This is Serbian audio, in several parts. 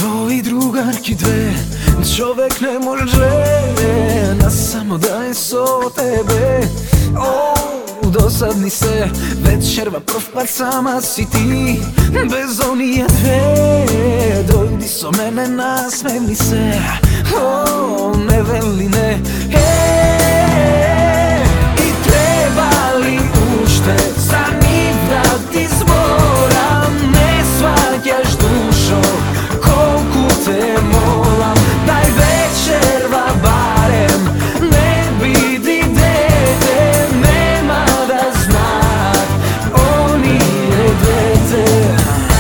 Tvoji drugarki dve, čovek ne može na samo da je so tebe. Dosadni se, večerva profpat, sama si ti, bez onije dve. Dojdi so mene, nasmevni se, ne veli ne. I treba li ušte za njih da ti zboram, ne svađaš dušo, koliko te molam. Daj večerva barem, ne bidi dete, nema da znak, on je dete.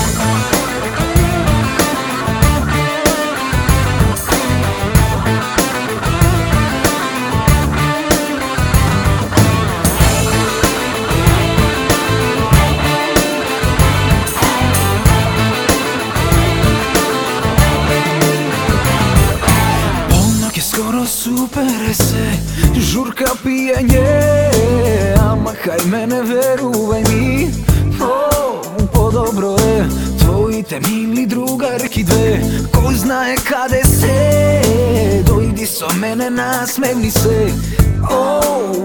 Skoro supere se, žurka pijenje, a mahaj mene, veruvaj mi. Podobro je, tvoji te mili drugarki dve, ko znaje kade se, dojdi so mene, nasmevni se.